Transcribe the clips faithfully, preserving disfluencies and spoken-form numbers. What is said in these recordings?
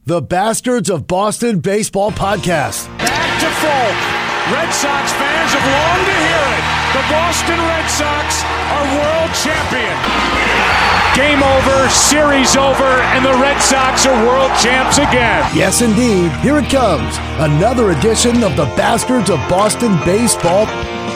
the Bastards of Boston Baseball Podcast. Back to Folk. Red Sox fans have longed to hear it. The Boston Red Sox are world champion. Game over, series over, and the Red Sox are world champs again. Yes, indeed. Here it comes. Another edition of the Bastards of Boston Baseball.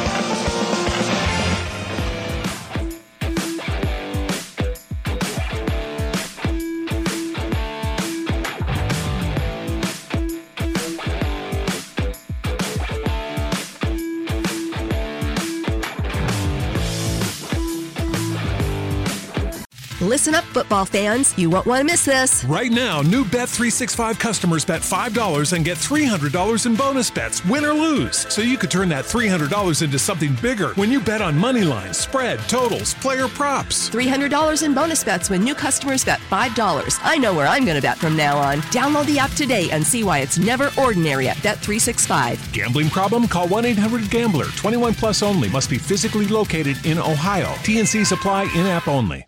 Listen up, football fans. You won't want to miss this. Right now, new Bet three sixty-five customers bet five dollars and get three hundred dollars in bonus bets, win or lose. So you could turn that three hundred dollars into something bigger when you bet on money lines, spread, totals, player props. three hundred dollars in bonus bets when new customers bet five dollars. I know where I'm going to bet from now on. Download the app today and see why it's never ordinary at Bet three sixty-five. Gambling problem? Call one eight hundred gambler. twenty-one plus only. Must be physically located in Ohio. T N C supply in-app only.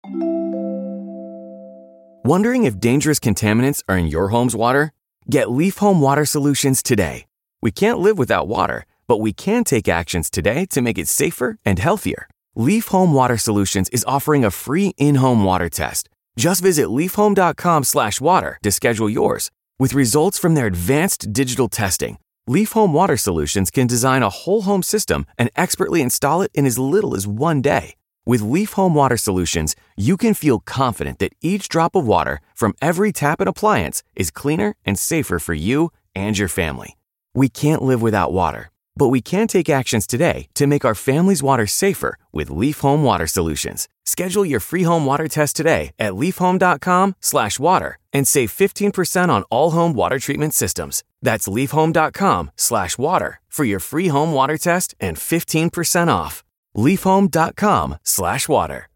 Wondering if dangerous contaminants are in your home's water? Get Leaf Home Water Solutions today. We can't live without water, but we can take actions today to make it safer and healthier. Leaf Home Water Solutions is offering a free in-home water test. Just visit leafhome.com slash water to schedule yours. With results from their advanced digital testing, Leaf Home Water Solutions can design a whole home system and expertly install it in as little as one day. With Leaf Home Water Solutions, you can feel confident that each drop of water from every tap and appliance is cleaner and safer for you and your family. We can't live without water, but we can take actions today to make our family's water safer with Leaf Home Water Solutions. Schedule your free home water test today at leafhome.com slash water and save fifteen percent on all home water treatment systems. That's leafhome.com slash water for your free home water test and fifteen percent off. leafhome.com slash water.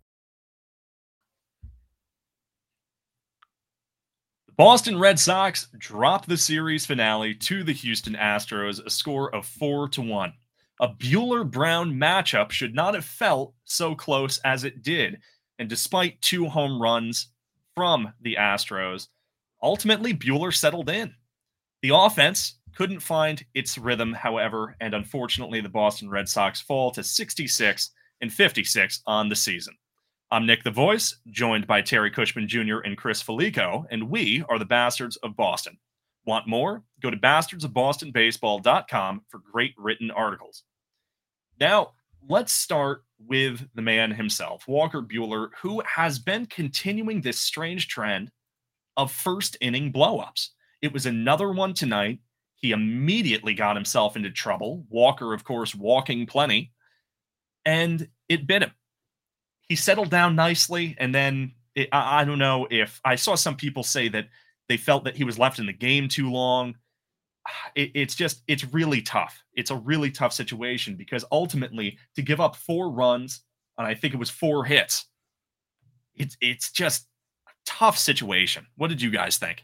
The Boston Red Sox dropped the series finale to the Houston Astros, a score of four to one. A Buehler-Brown matchup should not have felt so close as it did, and despite two home runs from the Astros, ultimately Buehler settled in. The offense couldn't find its rhythm, however, and unfortunately the Boston Red Sox fall to sixty-six and fifty-six on the season. I'm Nick the Voice, joined by Terry Cushman Junior and Chris Felico, and we are the Bastards of Boston. Want more? Go to bastards of boston baseball dot com for great written articles. Now, let's start with the man himself, Walker Buehler, who has been continuing this strange trend of first inning blowups. It was another one tonight. He immediately got himself into trouble. Walker, of course, walking plenty. And it bit him. He settled down nicely. And then it, I, I don't know if I saw some people say that they felt that he was left in the game too long. It, it's just, it's really tough. It's a really tough situation because ultimately to give up four runs, and I think it was four hits, it's, it's just a tough situation. What did you guys think?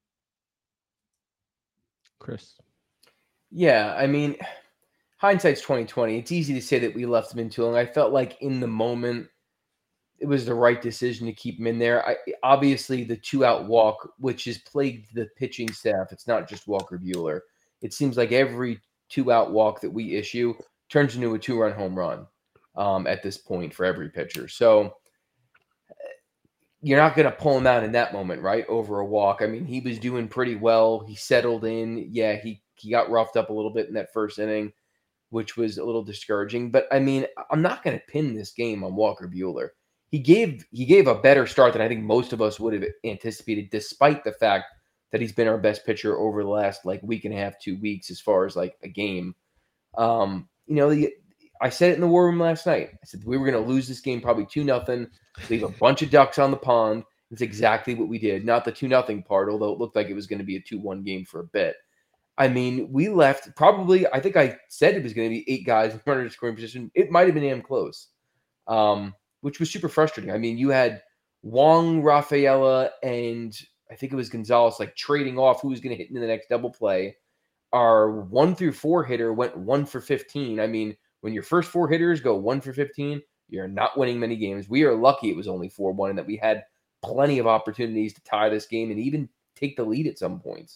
Chris. Yeah, I mean, hindsight's twenty twenty. It's easy to say that we left him in too long. I felt like in the moment, it was the right decision to keep him in there. I, obviously, the two-out walk, which has plagued the pitching staff, it's not just Walker Buehler. It seems like every two-out walk that we issue turns into a two-run home run um, at this point for every pitcher. So you're not going to pull him out in that moment, right, over a walk. I mean, he was doing pretty well. He settled in. Yeah, he, he got roughed up a little bit in that first inning, which was a little discouraging. But, I mean, I'm not going to pin this game on Walker Buehler. He gave he gave a better start than I think most of us would have anticipated, despite the fact that he's been our best pitcher over the last, like, week and a half, two weeks as far as, like, a game. Um, you know, the, I said it in the war room last night. I said we were going to lose this game probably two nothing. Leave a bunch of ducks on the pond. It's exactly what we did. Not the two nothing part, although it looked like it was going to be a two one game for a bit. I mean, we left probably, I think I said it was going to be eight guys in runner scoring position. It might have been damn close, um, which was super frustrating. I mean, you had Wong, Rafaela, and I think it was Gonzalez, like trading off who was going to hit in the next double play. Our one through four hitter went one for fifteen. I mean, when your first four hitters go one for fifteen, you're not winning many games. We are lucky it was only four one and that we had plenty of opportunities to tie this game and even take the lead at some points.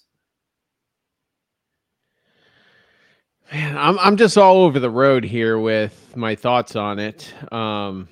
Man, I'm I'm just all over the road here with my thoughts on it. Um,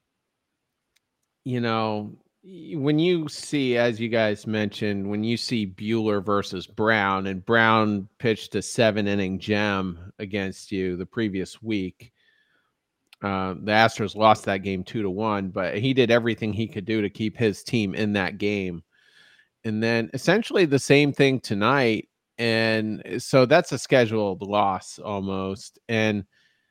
you know, when you see, as you guys mentioned, when you see Buehler versus Brown, and Brown pitched a seven inning gem against you the previous week. Uh, the Astros lost that game two to one, but he did everything he could do to keep his team in that game. And then essentially the same thing tonight. And so that's a scheduled loss almost. And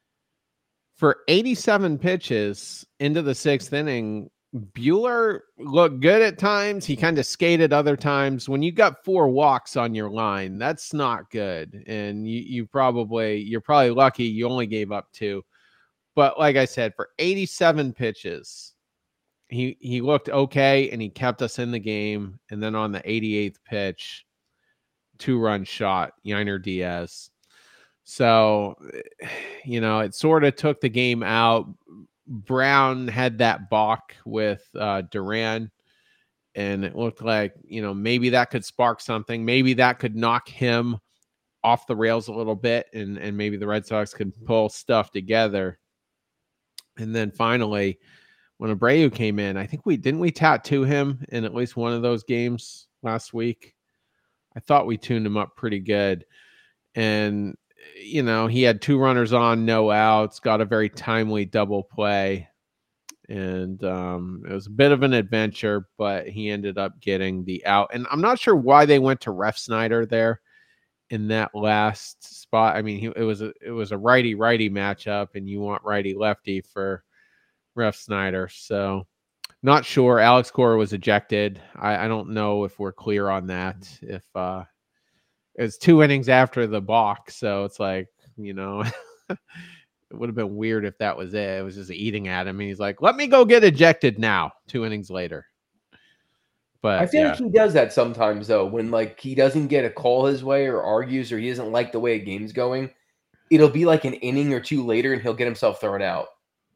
for eighty-seven pitches into the sixth inning, Buehler looked good at times. He kind of skated other times. When you got four walks on your line, that's not good. And you, you probably, you're probably lucky you only gave up two. But like I said, for eighty-seven pitches, he, he looked okay and he kept us in the game. And then on the eighty-eighth pitch, two-run shot, Yainer Diaz. So, you know, it sort of took the game out. Brown had that balk with uh, Duran, and it looked like, you know, maybe that could spark something. Maybe that could knock him off the rails a little bit, and, and maybe the Red Sox could pull stuff together. And then finally, when Abreu came in, I think we didn't we tattoo him in at least one of those games last week. I thought we tuned him up pretty good. And, you know, he had two runners on, no outs, got a very timely double play. And um, it was a bit of an adventure, but he ended up getting the out. And I'm not sure why they went to Refsnyder there in that last spot. I mean, he, it was a, it was a righty-righty matchup, and you want righty-lefty for Refsnyder. So not sure. Alex Cora was ejected. I, I don't know if we're clear on that. If uh, it was two innings after the balk, so it's like, you know, it would have been weird if that was it. It was just eating at him, and he's like, "Let me go get ejected now." Two innings later. But I feel yeah. like he does that sometimes, though, when like he doesn't get a call his way or argues or he doesn't like the way a game's going. It'll be like an inning or two later, and he'll get himself thrown out.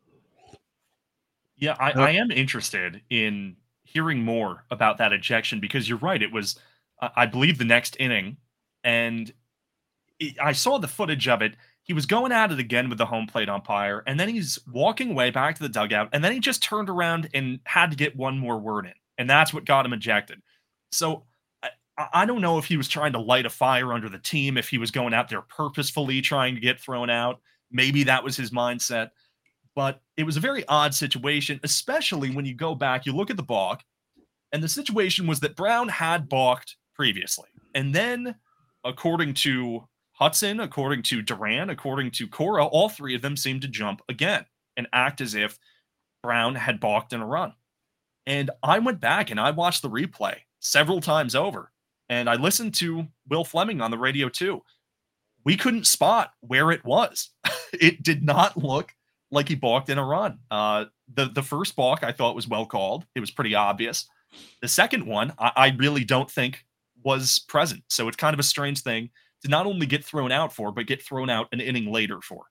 Yeah, I, I am interested in hearing more about that ejection, because you're right. It was, I believe, the next inning, and it, I saw the footage of it. He was going at it again with the home plate umpire, and then he's walking away back to the dugout, and then he just turned around and had to get one more word in, and that's what got him ejected. So I, I don't know if he was trying to light a fire under the team, if he was going out there purposefully trying to get thrown out. Maybe that was his mindset. But it was a very odd situation, especially when you go back, you look at the balk, and the situation was that Brown had balked previously. And then, according to Hudson, according to Duran, according to Cora, all three of them seemed to jump again and act as if Brown had balked in a run. And I went back and I watched the replay several times over, and I listened to Will Fleming on the radio too. We couldn't spot where it was. It did not look like he balked in a run. Uh, the, the first balk I thought was well called. It was pretty obvious. The second one, I, I really don't think was present. So it's kind of a strange thing to not only get thrown out for, but get thrown out an inning later for.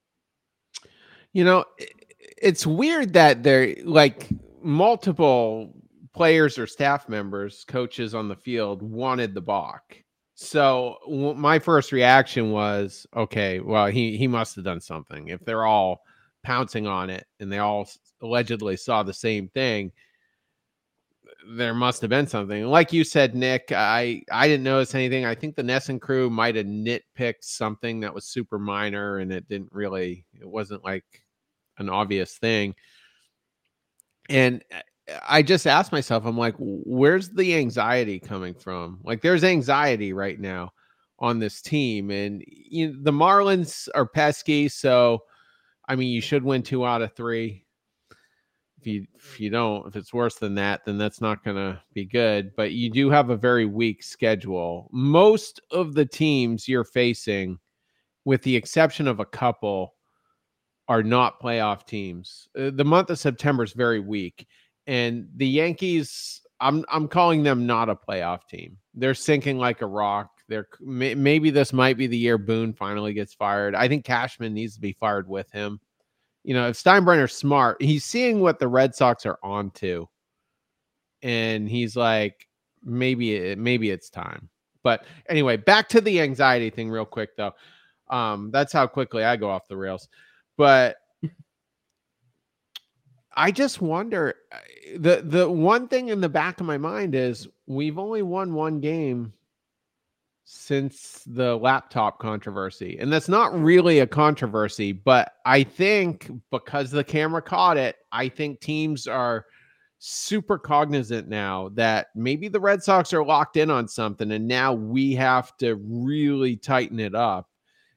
You know, it's weird that there, like, multiple players or staff members, coaches on the field wanted the balk. So w- my first reaction was, okay, well, he, he must have done something. If they're all pouncing on it and they all allegedly saw the same thing, there must have been something. Like you said, Nick, I, I didn't notice anything. I think the Nesson crew might have nitpicked something that was super minor, and it didn't really, it wasn't like an obvious thing. And I just asked myself, I'm like, where's the anxiety coming from? Like, there's anxiety right now on this team, and you know, the Marlins are pesky. So, I mean, you should win two out of three. If you, if you don't, if it's worse than that, then that's not going to be good. But you do have a very weak schedule. Most of the teams you're facing, with the exception of a couple, are not playoff teams. Uh, the month of September is very weak. And the Yankees, I'm I'm calling them not a playoff team. They're sinking like a rock. They're may, maybe this might be the year Boone finally gets fired. I think Cashman needs to be fired with him. You know, if Steinbrenner's smart, he's seeing what the Red Sox are onto. And he's like, maybe it, maybe it's time. But anyway, back to the anxiety thing real quick, though. Um, that's how quickly I go off the rails. But I just wonder, the the one thing in the back of my mind is we've only won one game since the laptop controversy. And that's not really a controversy, but I think because the camera caught it, I think teams are super cognizant now that maybe the Red Sox are locked in on something, and now we have to really tighten it up.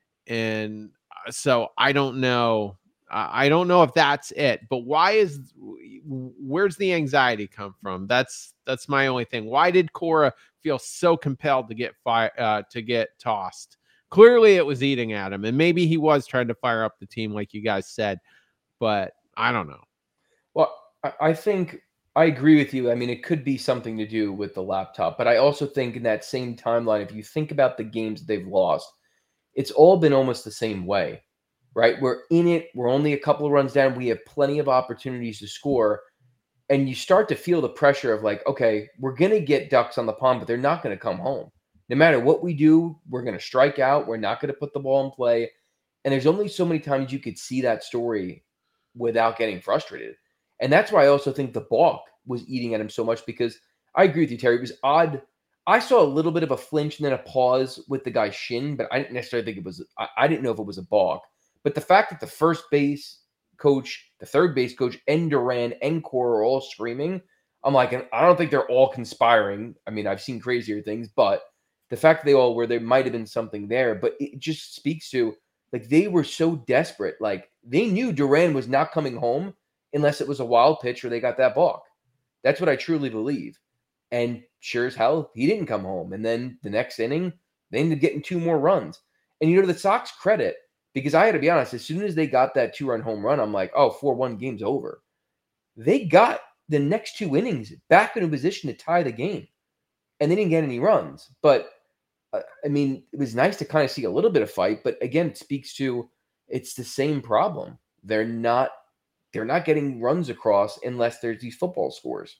And so I don't know. I don't know if that's it, but why is, where's the anxiety come from? That's, that's my only thing. Why did Cora feel so compelled to get fire, uh, to get tossed? Clearly it was eating at him, and maybe he was trying to fire up the team like you guys said, but I don't know. Well, I think I agree with you. I mean, it could be something to do with the laptop, but I also think in that same timeline, if you think about the games they've lost, it's all been almost the same way. Right? We're in it. We're only a couple of runs down. We have plenty of opportunities to score. And you start to feel the pressure of like, okay, we're going to get ducks on the pond, but they're not going to come home. No matter what we do, we're going to strike out. We're not going to put the ball in play. And there's only so many times you could see that story without getting frustrated. And that's why I also think the balk was eating at him so much, because I agree with you, Terry. It was odd. I saw a little bit of a flinch and then a pause with the guy's shin, but I didn't necessarily think it was, I, I didn't know if it was a balk. But the fact that the first base coach, the third base coach, and Duran and Cora are all screaming, I'm like, I don't think they're all conspiring. I mean, I've seen crazier things, but the fact that they all were, there might have been something there. But it just speaks to, like, they were so desperate. Like, they knew Duran was not coming home unless it was a wild pitch or they got that balk. That's what I truly believe. And sure as hell, he didn't come home. And then the next inning, they ended up getting two more runs. And, you know, to the Sox credit, because I had to be honest, as soon as they got that two-run home run, I'm like, oh, four one, game's over. They got the next two innings back in a position to tie the game, and they didn't get any runs. But, uh, I mean, it was nice to kind of see a little bit of fight. But, again, it speaks to it's the same problem. They're not they're not getting runs across unless there's these football scores.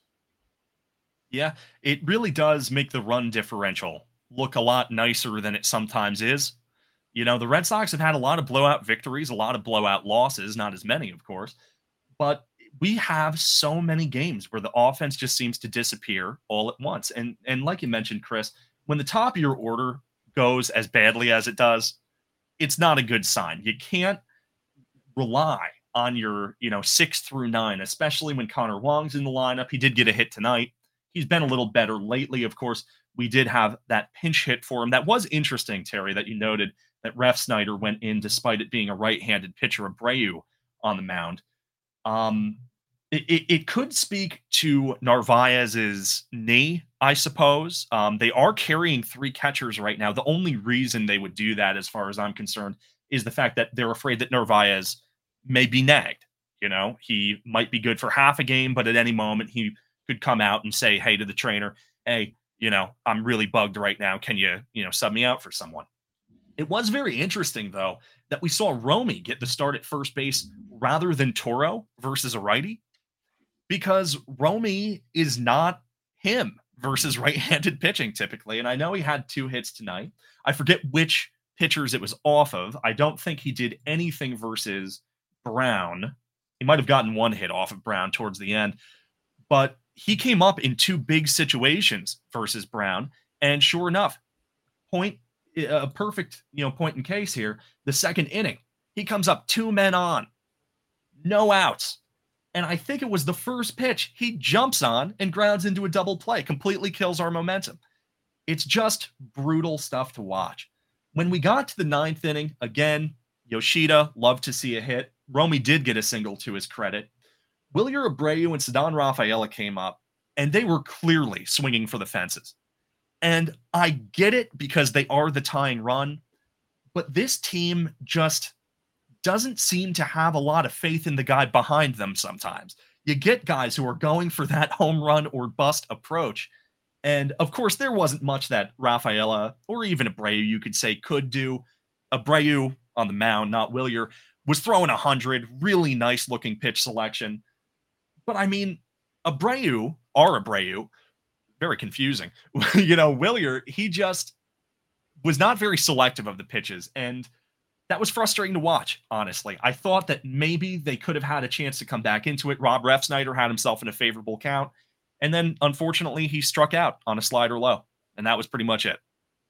Yeah, it really does make the run differential look a lot nicer than it sometimes is. You know, the Red Sox have had a lot of blowout victories, a lot of blowout losses, not as many, of course, but we have so many games where the offense just seems to disappear all at once. And, and like you mentioned, Chris, when the top of your order goes as badly as it does, it's not a good sign. You can't rely on your, you know, six through nine, especially when Connor Wong's in the lineup. He did get a hit tonight. He's been a little better lately. Of course, we did have that pinch hit for him. That was interesting, Terry, that you noted that Refsnyder went in despite it being a right-handed pitcher, Abreu, on the mound. Um, it, it, it could speak to Narvaez's knee, I suppose. Um, they are carrying three catchers right now. The only reason they would do that, as far as I'm concerned, is the fact that they're afraid that Narvaez may be nagged. You know, he might be good for half a game, but at any moment he could come out and say, hey, to the trainer, hey, you know, I'm really bugged right now. Can you, you know, sub me out for someone? It was very interesting, though, that we saw Romy get the start at first base rather than Toro versus a righty, because Romy is not him versus right-handed pitching typically. And I know he had two hits tonight. I forget which pitchers it was off of. I don't think he did anything versus Brown. He might have gotten one hit off of Brown towards the end, but he came up in two big situations versus Brown. And sure enough, point a perfect, you know, point in case here. The second inning, he comes up two men on, no outs. And I think it was the first pitch he jumps on and grounds into a double play, completely kills our momentum. It's just brutal stuff to watch. When we got to the ninth inning, again, Yoshida, loved to see a hit. Romy did get a single to his credit. Wilyer Abreu and Ceddanne Rafaela came up, and they were clearly swinging for the fences. And I get it because they are the tying run, but this team just doesn't seem to have a lot of faith in the guy behind them sometimes. You get guys who are going for that home run or bust approach. And of course, there wasn't much that Rafaela or even Abreu, you could say, could do. Abreu on the mound, not Wilyer, was throwing one hundred, really nice looking pitch selection. But I mean, Abreu, our Abreu, very confusing. You know, Wilyer, he just was not very selective of the pitches, and that was frustrating to watch, honestly. I thought that maybe they could have had a chance to come back into it. Rob Refsnyder had himself in a favorable count, and then, unfortunately, he struck out on a slider low, and that was pretty much it.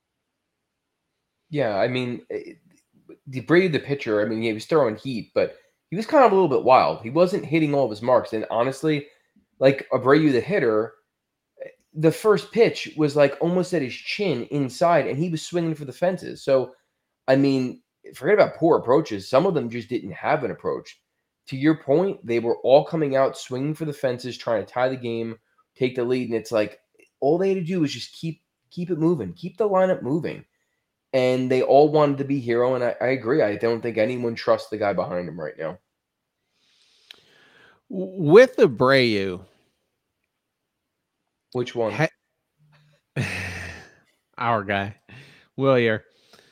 Yeah, I mean, the Abreu, the pitcher, I mean, he was throwing heat, but he was kind of a little bit wild. He wasn't hitting all of his marks, and honestly, like Abreu, the hitter, the first pitch was like almost at his chin inside, and he was swinging for the fences. So, I mean, forget about poor approaches. Some of them just didn't have an approach. To your point, they were all coming out swinging for the fences, trying to tie the game, take the lead, and it's like all they had to do was just keep keep it moving, keep the lineup moving. And they all wanted to be hero, and I, I agree. I don't think anyone trusts the guy behind him right now. With Abreu, which one? Ha- Our guy, Wilyer.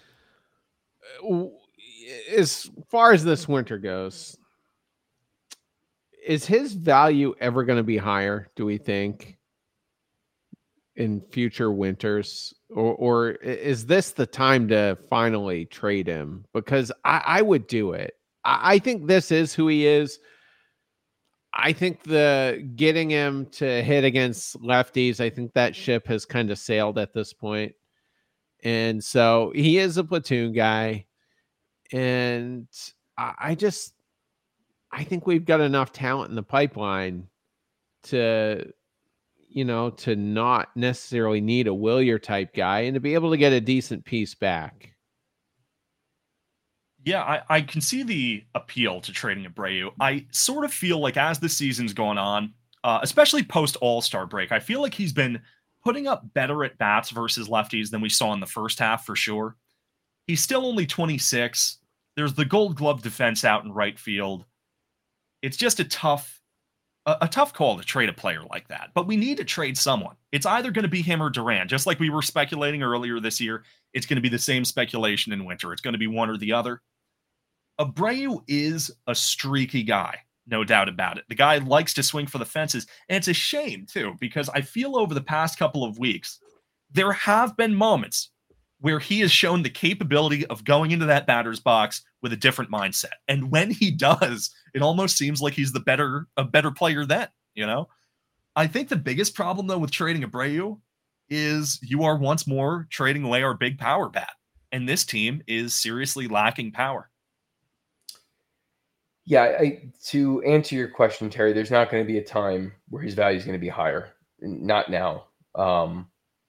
As far as this winter goes, is his value ever going to be higher, do we think, in future winters? Or, or is this the time to finally trade him? Because I, I would do it. I, I think this is who he is. I think the getting him to hit against lefties, I think that ship has kind of sailed at this point. And so he is a platoon guy. And I just, I think we've got enough talent in the pipeline to, you know, to not necessarily need a Wilyer type guy and to be able to get a decent piece back. Yeah, I, I can see the appeal to trading Abreu. I sort of feel like as the season's gone on, uh, especially post All-Star break, I feel like he's been putting up better at bats versus lefties than we saw in the first half for sure. He's still only twenty-six. There's the Gold Glove defense out in right field. It's just a tough, a, a tough call to trade a player like that. But we need to trade someone. It's either going to be him or Duran. Just like we were speculating earlier this year, it's going to be the same speculation in winter. It's going to be one or the other. Abreu is a streaky guy, no doubt about it. The guy likes to swing for the fences. And it's a shame, too, because I feel over the past couple of weeks, there have been moments where he has shown the capability of going into that batter's box with a different mindset. And when he does, it almost seems like he's the better, a better player then, you know? I think the biggest problem, though, with trading Abreu is you are once more trading away our big power bat. And this team is seriously lacking power. Yeah, I, to answer your question, Terry, there's not going to be a time where his value is going to be higher. Not now. Um,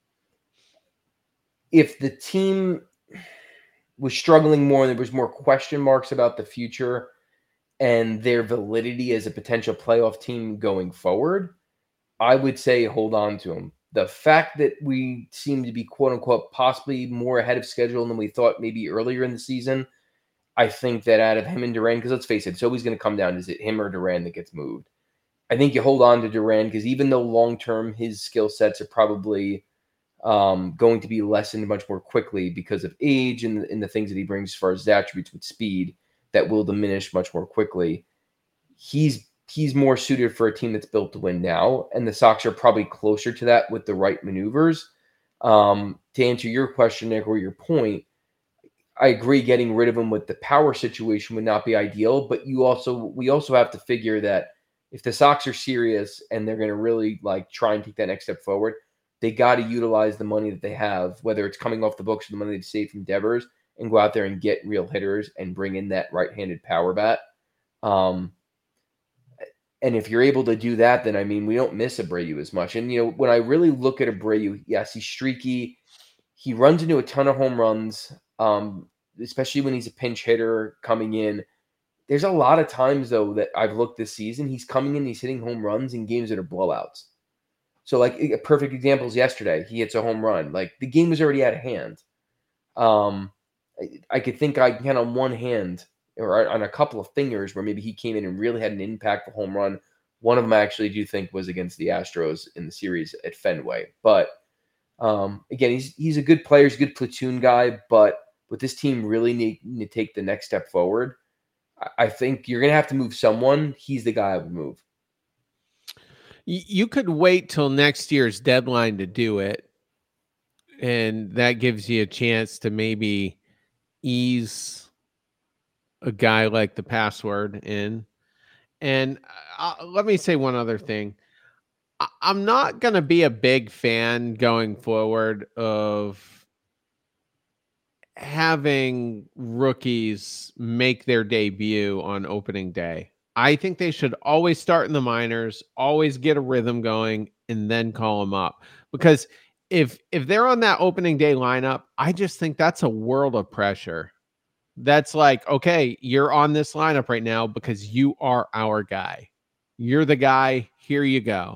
if the team was struggling more and there was more question marks about the future and their validity as a potential playoff team going forward, I would say hold on to him. The fact that we seem to be, quote unquote, possibly more ahead of schedule than we thought maybe earlier in the season, I think that out of him and Duran, because let's face it, it's always going to come down, is it him or Duran that gets moved? I think you hold on to Duran because even though long-term his skill sets are probably um, going to be lessened much more quickly because of age and, and the things that he brings as far as his attributes with speed that will diminish much more quickly, he's he's more suited for a team that's built to win now, and the Sox are probably closer to that with the right maneuvers. Um, to answer your question, Nick, or your point, I agree getting rid of him with the power situation would not be ideal, but you also we also have to figure that if the Sox are serious and they're going to really like try and take that next step forward, they got to utilize the money that they have, whether it's coming off the books or the money they've saved from Devers, and go out there and get real hitters and bring in that right-handed power bat. Um, and if you're able to do that, then I mean, we don't miss Abreu as much. And you know, when I really look at Abreu, yes, he's streaky. He runs into a ton of home runs, um, especially when he's a pinch hitter coming in. There's a lot of times, though, that I've looked this season, he's coming in, he's hitting home runs in games that are blowouts. So, like, a perfect example is yesterday. He hits a home run. Like, the game was already out of hand. Um, I, I could think I can count on one hand or on a couple of fingers where maybe he came in and really had an impactful home run. One of them I actually do think was against the Astros in the series at Fenway. But, um, again, he's he's a good player. He's a good platoon guy. But with this team really need, need to take the next step forward, I think you're going to have to move someone. He's the guy I would move. Y- You could wait till next year's deadline to do it, and that gives you a chance to maybe ease a guy like the password in. And uh, let me say one other thing. I- I'm not going to be a big fan going forward of having rookies make their debut on opening day. I think they should always start in the minors, always get a rhythm going, and then call them up. Because if if they're on that opening day lineup, I just think that's a world of pressure. That's like, okay, you're on this lineup right now because you are our guy. You're the guy. Here you go.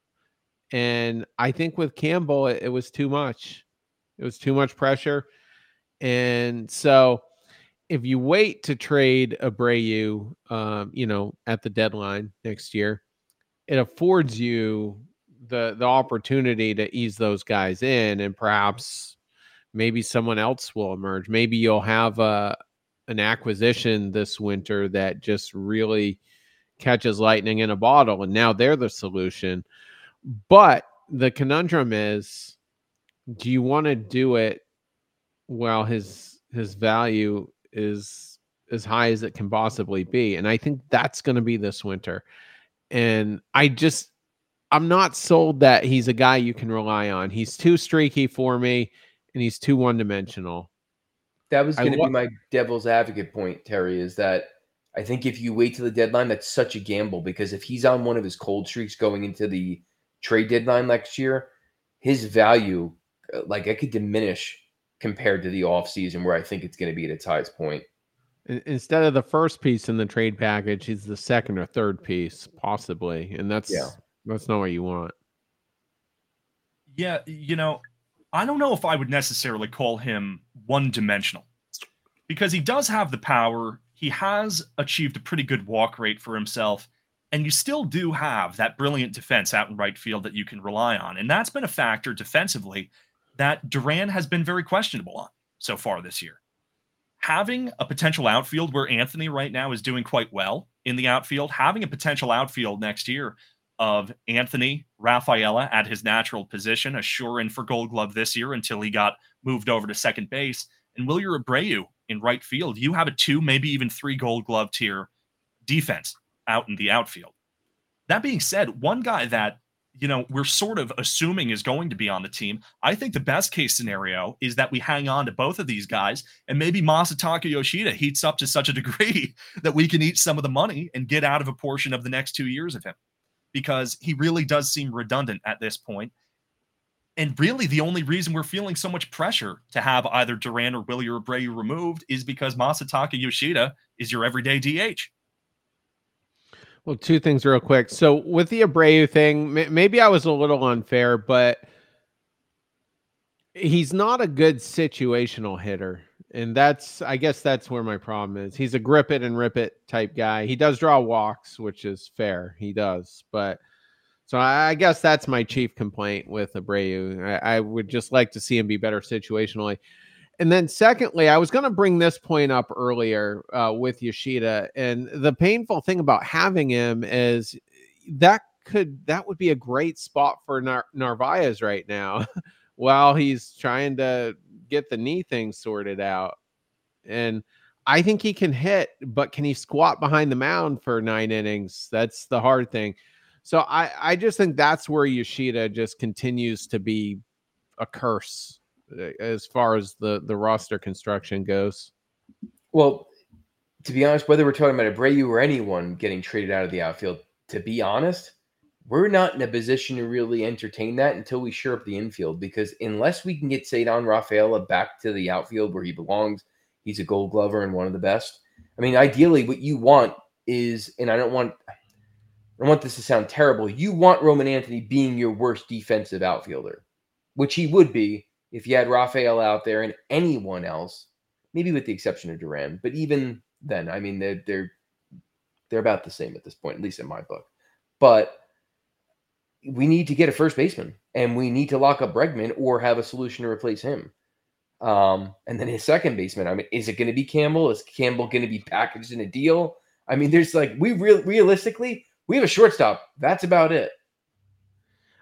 And I think with Campbell, it, it was too much. It was too much pressure. And so if you wait to trade Abreu, um, you know, at the deadline next year, it affords you the the opportunity to ease those guys in, and perhaps maybe someone else will emerge. Maybe you'll have a an acquisition this winter that just really catches lightning in a bottle, and now they're the solution. But the conundrum is, do you want to do it while his his value is as high as it can possibly be? And I think that's going to be this winter. And I just, I'm not sold that he's a guy you can rely on. He's too streaky for me, and he's too one-dimensional. That was going to lo- be my devil's advocate point, Terry, is that I think if you wait till the deadline, that's such a gamble, because if he's on one of his cold streaks going into the trade deadline next year, his value, like, it could diminish compared to the offseason, where I think it's going to be at its highest point. Instead of the first piece in the trade package, he's the second or third piece, possibly. And that's Yeah. that's not what you want. Yeah, you know, I don't know if I would necessarily call him one-dimensional, because he does have the power. He has achieved a pretty good walk rate for himself, and you still do have that brilliant defense out in right field that you can rely on. And that's been a factor defensively that Duran has been very questionable on so far this year. Having a potential outfield where Anthony right now is doing quite well in the outfield, having a potential outfield next year of Anthony Rafaela at his natural position, a sure in for Gold Glove this year until he got moved over to second base, and Wilyer Abreu in right field, you have a two, maybe even three Gold Glove tier defense out in the outfield. That being said, one guy that, you know, we're sort of assuming is going to be on the team, I think the best case scenario is that we hang on to both of these guys, and maybe Masataka Yoshida heats up to such a degree that we can eat some of the money and get out of a portion of the next two years of him, because he really does seem redundant at this point. And really the only reason we're feeling so much pressure to have either Duran or Wilyer Abreu removed is because Masataka Yoshida is your everyday D H. Well, two things real quick. So with the Abreu thing, maybe I was a little unfair, but he's not a good situational hitter. And that's, I guess that's where my problem is. He's a grip it and rip it type guy. He does draw walks, which is fair. He does. But so I guess that's my chief complaint with Abreu. I, I would just like to see him be better situationally. And then secondly, I was going to bring this point up earlier uh, with Yoshida. And the painful thing about having him is that could, that would be a great spot for Nar- Narvaez right now while he's trying to get the knee thing sorted out. And I think he can hit, but can he squat behind the mound for nine innings? That's the hard thing. So I, I just think that's where Yoshida just continues to be a curse as far as the, the roster construction goes. Well, to be honest, whether we're talking about Abreu or anyone getting traded out of the outfield, to be honest, we're not in a position to really entertain that until we shore up the infield, because unless we can get Ceddanne Rafaela back to the outfield where he belongs, he's a Gold Glover and one of the best. I mean, ideally what you want is, and I don't want, I don't want this to sound terrible, you want Roman Anthony being your worst defensive outfielder, which he would be if you had Rafael out there and anyone else, maybe with the exception of Duran. But even then, I mean, they're, they're, they're about the same at this point, at least in my book. But we need to get a first baseman, and we need to lock up Bregman or have a solution to replace him. Um, and then his second baseman, I mean, is it going to be Campbell? Is Campbell going to be packaged in a deal? I mean, there's like, we real realistically, we have a shortstop. That's about it.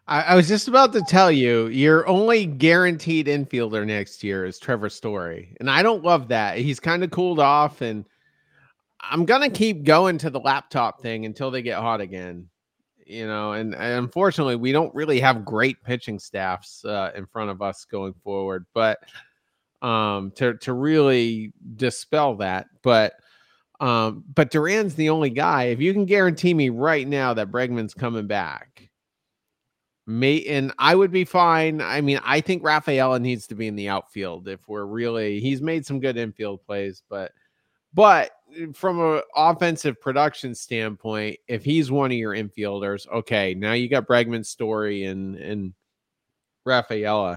I, I was just about to tell you, your only guaranteed infielder next year is Trevor Story. And I don't love that. He's kind of cooled off, and I'm going to keep going to the laptop thing until they get hot again. You know, and, and unfortunately, we don't really have great pitching staffs uh, in front of us going forward. But um, to to really dispel that, but um, but Duran's the only guy. If you can guarantee me right now that Bregman's coming back, may and I would be fine. I mean, I think Rafaela needs to be in the outfield if we're really. He's made some good infield plays, but but. From an offensive production standpoint, if he's one of your infielders, okay, now you got Bregman, Story, and and Rafaela.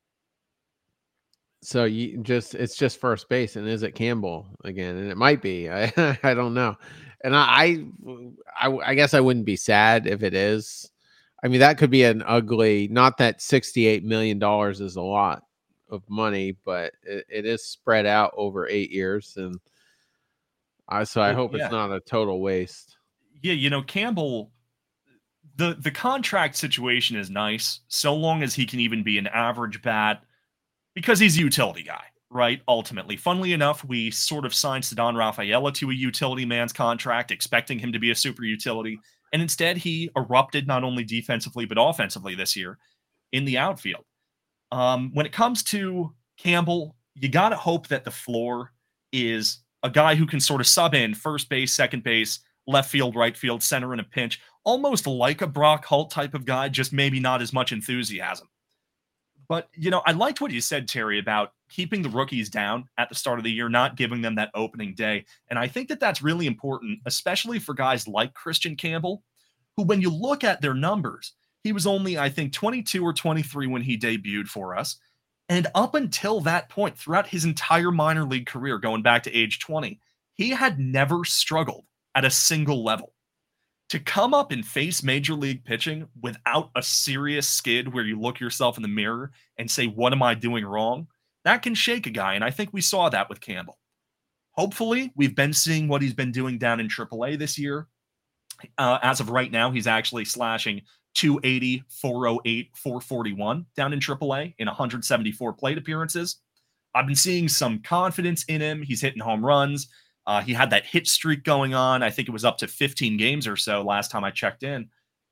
So you just it's just first base, and is it Campbell again? And it might be. I I don't know. And I, I I guess I wouldn't be sad if it is. I mean, that could be an ugly. Not that sixty-eight million dollars is a lot of money, but it, it is spread out over eight years and. Uh, so I hope yeah. it's not a total waste. Yeah, you know, Campbell, the, the contract situation is nice, so long as he can even be an average bat, because he's a utility guy, right? Ultimately. Funnily enough, we sort of signed Ceddanne Rafaela to a utility man's contract, expecting him to be a super utility, and instead he erupted not only defensively, but offensively this year in the outfield. Um, when it comes to Campbell, you got to hope that the floor is a guy who can sort of sub in first base, second base, left field, right field, center in a pinch, almost like a Brock Holt type of guy, just maybe not as much enthusiasm. But, you know, I liked what you said, Terry, about keeping the rookies down at the start of the year, not giving them that opening day. And I think that that's really important, especially for guys like Christian Campbell, who, when you look at their numbers, he was only, I think, twenty-two or twenty-three when he debuted for us. And up until that point, throughout his entire minor league career, going back to age twenty, he had never struggled at a single level. To come up and face major league pitching without a serious skid where you look yourself in the mirror and say, what am I doing wrong? That can shake a guy, and I think we saw that with Campbell. Hopefully, we've been seeing what he's been doing down in triple A this year. Uh, as of right now, he's actually slashing two eighty, four oh eight, four forty-one down in triple A in one hundred seventy-four plate appearances. I've been seeing some confidence in him. He's hitting home runs. Uh, he had that hit streak going on. I think it was up to fifteen games or so last time I checked in.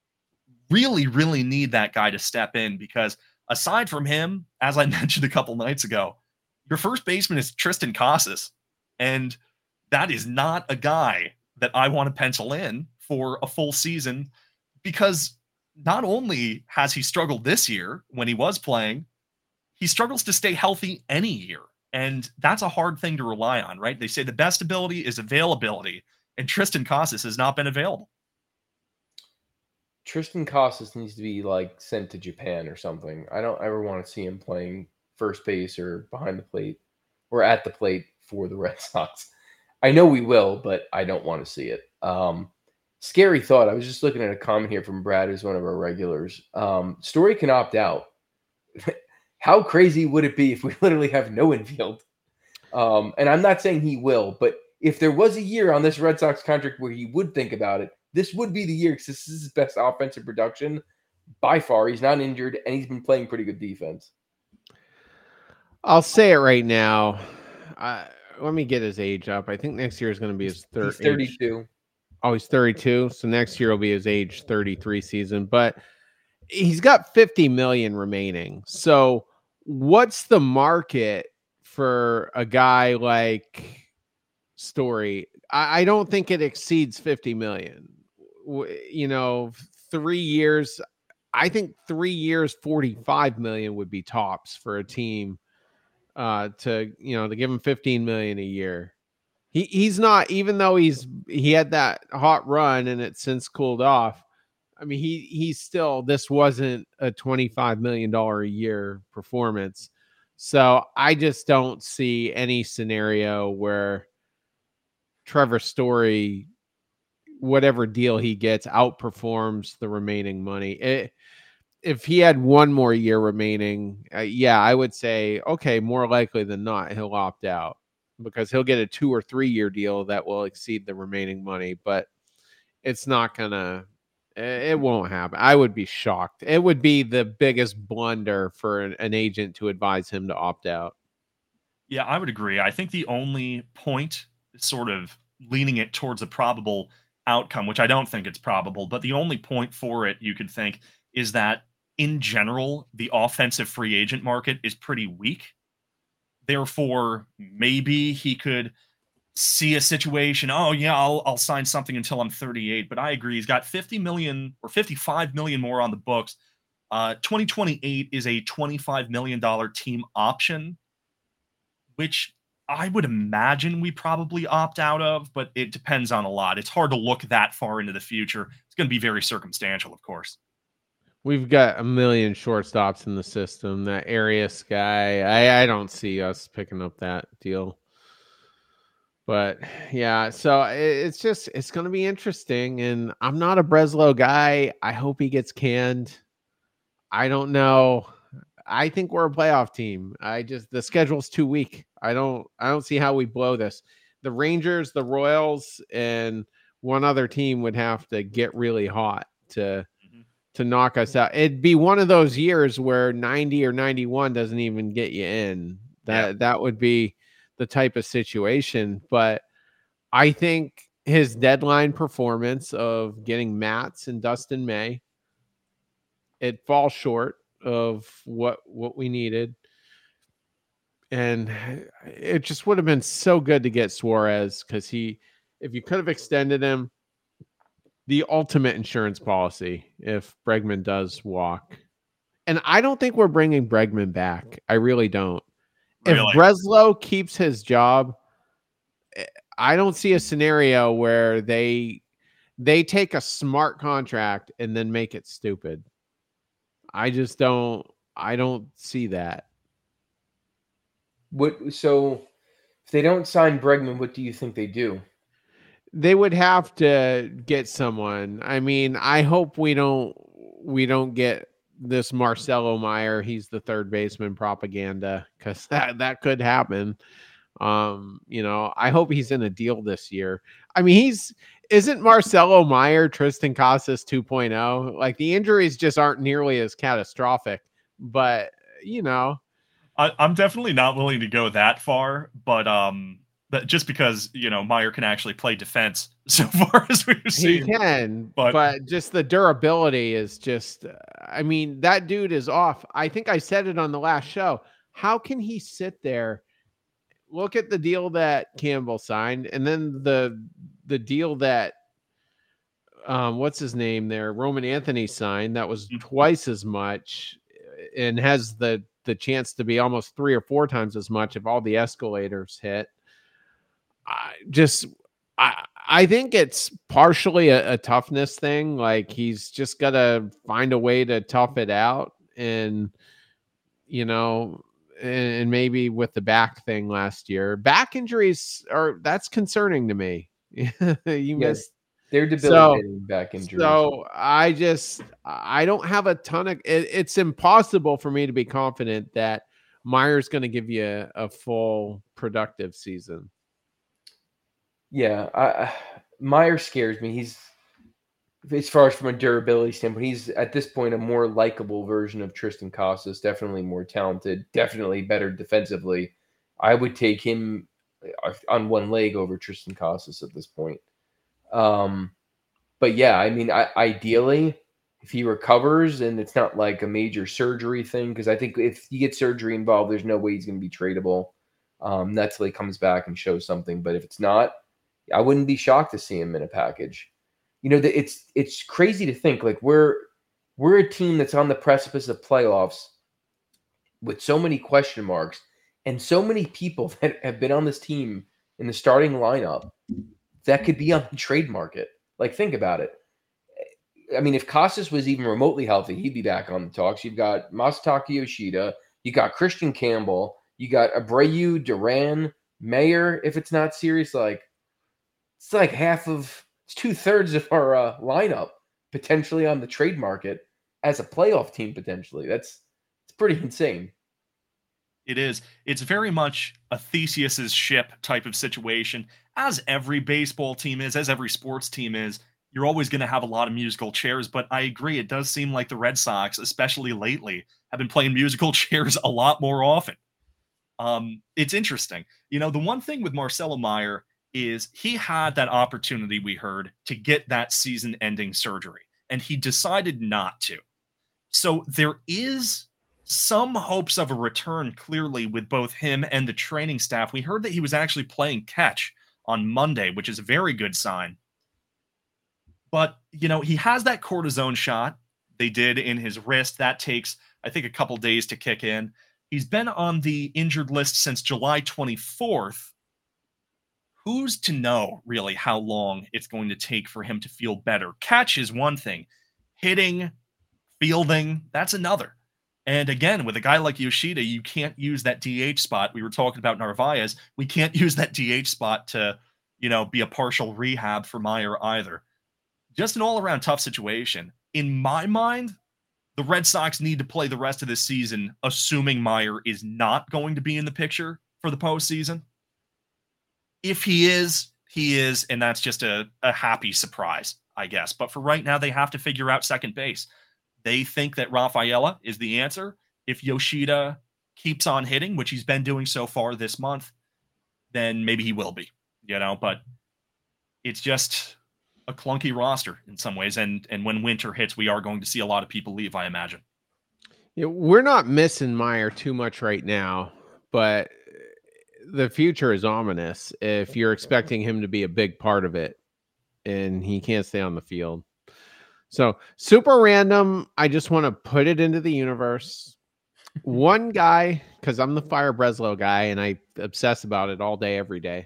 Really, really need that guy to step in because aside from him, as I mentioned a couple nights ago, your first baseman is Triston Casas. And that is not a guy that I want to pencil in for a full season because not only has he struggled this year when he was playing, he struggles to stay healthy any year. And that's a hard thing to rely on, right? They say the best ability is availability, and Triston Casas has not been available. Triston Casas needs to be like sent to Japan or something. I don't ever want to see him playing first base or behind the plate or at the plate for the Red Sox. I know we will, but I don't want to see it. Um, Scary thought. I was just looking at a comment here from Brad, who's one of our regulars. Um, Story can opt out. How crazy would it be if we literally have no infield? Um, and I'm not saying he will, but if there was a year on this Red Sox contract where he would think about it, this would be the year because this is his best offensive production by far. He's not injured, and he's been playing pretty good defense. I'll say it right now. Uh, let me get his age up. I think next year is going to be his third. He's thirty-two. Age. Oh, he's thirty-two. So next year will be his age thirty-three season. But he's got fifty million remaining. So what's the market for a guy like Story? I, I don't think it exceeds fifty million. You know, three years. I think three years, forty-five million would be tops for a team uh, to, you know, to give him fifteen million a year. He he's not, even though he's he had that hot run and it's since cooled off. I mean, he he's still, this wasn't a twenty-five million dollars a year performance. So I just don't see any scenario where Trevor Story, whatever deal he gets, outperforms the remaining money. It, if he had one more year remaining, uh, yeah, I would say, okay, more likely than not, he'll opt out because he'll get a two or three year deal that will exceed the remaining money, but it's not gonna, It won't happen. I would be shocked. It would be the biggest blunder for an, an agent to advise him to opt out. Yeah, I would agree. I think the only point sort of leaning it towards a probable outcome, which I don't think it's probable, but the only point for it you could think is that in general, the offensive free agent market is pretty weak. Therefore, maybe he could see a situation. Oh yeah, I'll, I'll sign something until I'm thirty-eight, but I agree. He's got fifty million or fifty-five million more on the books. Uh, twenty twenty-eight is a twenty-five million dollars team option, which I would imagine we probably opt out of, but it depends on a lot. It's hard to look that far into the future. It's going to be very circumstantial, of course. We've got a million shortstops in the system. That Arias guy, I, I don't see us picking up that deal. But yeah, so it's just, it's going to be interesting. And I'm not a Breslow guy. I hope he gets canned. I don't know. I think we're a playoff team. I just, the schedule's too weak. I don't, I don't see how we blow this. The Rangers, the Royals, and one other team would have to get really hot to, mm-hmm. to knock us out. It'd be one of those years where ninety or ninety-one doesn't even get you in. That, yeah. that would be the type of situation. But I think his deadline performance of getting Matz and Dustin May, it falls short of what what we needed. And it just would have been so good to get Suarez, because he, if you could have extended him, the ultimate insurance policy if Bregman does walk. And I don't think we're bringing Bregman back. I really don't. Really? If Breslow keeps his job, I don't see a scenario where they they take a smart contract and then make it stupid. I just don't I don't see that. What so if they don't sign Bregman, what do you think they do? They would have to get someone. I mean, I hope we don't we don't get this Marcelo Meyer, he's the third baseman propaganda, because that, that could happen. Um, you know, I hope he's in a deal this year. I mean, he's isn't Marcelo Meyer Tristan Casas two point oh? Like, the injuries just aren't nearly as catastrophic, but you know, I, I'm definitely not willing to go that far, but um, but just because, you know, Meyer can actually play defense so far as we've seen. He can, but, but just the durability is just, I mean, that dude is off. I think I said it on the last show. How can he sit there? Look at the deal that Campbell signed, and then the the deal that um, what's his name there, Roman Anthony signed. That was twice as much, and has the the chance to be almost three or four times as much if all the escalators hit. I just I I think it's partially a, a toughness thing. Like, he's just got to find a way to tough it out, and you know. And maybe with the back thing last year, back injuries are that's concerning to me. you yes, missed they're debilitating so, back injuries. So I just I don't have a ton of it, it's impossible for me to be confident that Meyer's going to give you a, a full productive season. Yeah, I, Meyer scares me. He's, as far as from a durability standpoint, he's at this point a more likable version of Tristan Casas, definitely more talented, definitely better defensively. I would take him on one leg over Tristan Casas at this point. Um, but yeah, I mean, I, ideally, if he recovers and it's not like a major surgery thing, because I think if you get surgery involved, there's no way he's going to be tradable. Um, that's till he comes back and shows something. But if it's not, I wouldn't be shocked to see him in a package. You know, it's it's crazy to think, like, we're we're a team that's on the precipice of playoffs with so many question marks and so many people that have been on this team in the starting lineup that could be on the trade market. Like, think about it. I mean, if Casas was even remotely healthy, he'd be back on the talks. You've got Masataka Yoshida, you got Christian Campbell, you got Abreu, Duran, Mayer. If it's not serious, like, it's like half of. It's two-thirds of our uh, lineup potentially on the trade market as a playoff team potentially. That's it's pretty insane. It is. It's very much a Theseus's ship type of situation, as every baseball team is, as every sports team is. you're always going to have a lot of musical chairs, but I agree. It does seem like the Red Sox, especially lately, have been playing musical chairs a lot more often. Um, it's interesting. You know, the one thing with Marcelo Meyer is he had that opportunity, we heard, to get that season-ending surgery, and he decided not to. So there is some hopes of a return, clearly, with both him and the training staff. We heard that he was actually playing catch on Monday, which is a very good sign. But, you know, he has that cortisone shot they did in his wrist. That takes, I think, a couple days to kick in. He's been on the injured list since July twenty-fourth. Who's to know, really, how long it's going to take for him to feel better? Catch is one thing. Hitting, fielding, that's another. And again, with a guy like Yoshida, you can't use that D H spot. We were talking about Narvaez. We can't use that D H spot to, you know, be a partial rehab for Meyer either. Just an all-around tough situation. In my mind, the Red Sox need to play the rest of this season, assuming Meyer is not going to be in the picture for the postseason. If he is, he is, and that's just a, a happy surprise, I guess. But for right now, they have to figure out second base. They think that Rafaela is the answer. If Yoshida keeps on hitting, which he's been doing so far this month, then maybe he will be, you know, but it's just a clunky roster in some ways. And, and when winter hits, we are going to see a lot of people leave, I imagine. Yeah, we're not missing Meyer too much right now, but the future is ominous if you're expecting him to be a big part of it and he can't stay on the field. So super random. I just want to put it into the universe. One guy, because I'm the Fire Breslow guy and I obsess about it all day, every day.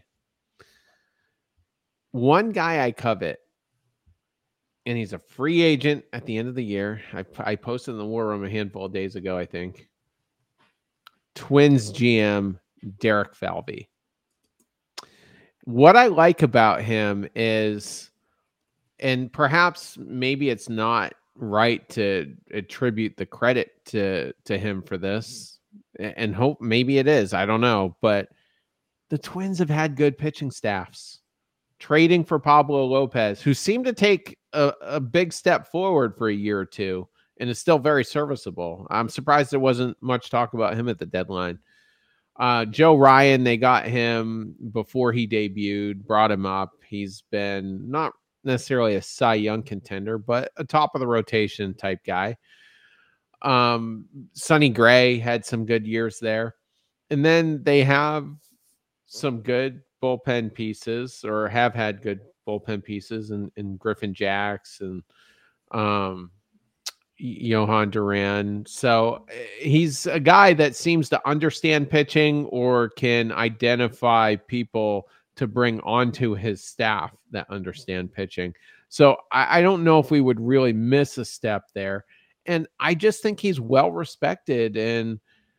One guy I covet, and he's a free agent at the end of the year. I, I posted in the War Room a handful of days ago, I think. Twins G M Derek Falvey. What I like about him is, and perhaps maybe it's not right to attribute the credit to, to him for this, and hope maybe it is. I don't know. But the Twins have had good pitching staffs. Trading for Pablo Lopez, who seemed to take a, a big step forward for a year or two and is still very serviceable. I'm surprised there wasn't much talk about him at the deadline. Uh, Joe Ryan, they got him before he debuted, brought him up. He's been not necessarily a Cy Young contender, but a top of the rotation type guy. Um, Sonny Gray had some good years there. And then they have some good bullpen pieces, or have had good bullpen pieces in, in Griffin Jacks and um, Johan Duran. So he's a guy that seems to understand pitching or can identify people to bring onto his staff that understand pitching. So I, I don't know if we would really miss a step there. And I just think he's well respected, and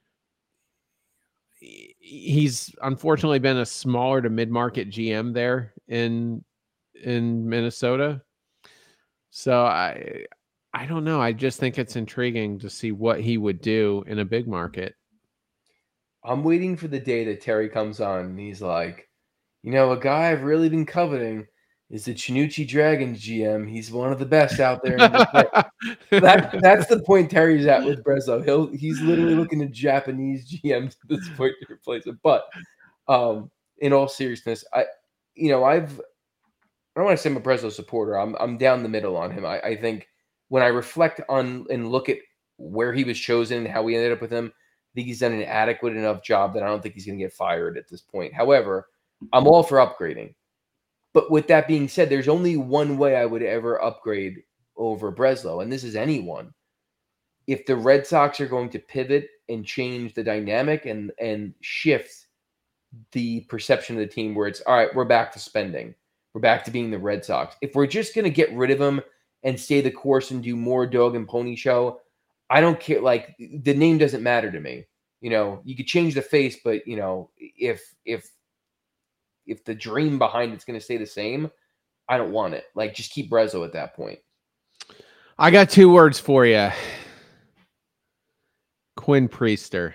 he's unfortunately been a smaller to mid-market G M there in in Minnesota. So I I don't know. I just think it's intriguing to see what he would do in a big market. I'm waiting for the day that Terry comes on and he's like, you know, a guy I've really been coveting is the Chinuchi Dragons G M. He's one of the best out there. In the that, that's the point Terry's at with Breslow. He'll he's literally looking at Japanese G Ms at this point to replace it. But um, in all seriousness, I you know I've I don't want to say I'm a Breslow supporter. I'm I'm down the middle on him. I, I think when I reflect on and look at where he was chosen and how we ended up with him, I think he's done an adequate enough job that I don't think he's going to get fired at this point. However, I'm all for upgrading. But with that being said, there's only one way I would ever upgrade over Breslow, and this is anyone. If the Red Sox are going to pivot and change the dynamic and, and shift the perception of the team where it's, all right, we're back to spending. We're back to being the Red Sox. If we're just going to get rid of him and stay the course and do more dog and pony show, I don't care. Like, the name doesn't matter to me. You know, you could change the face, but, you know, if if if the dream behind it's going to stay the same, I don't want it. Like, just keep Breslow at that point. I got two words for you. Quinn Priester.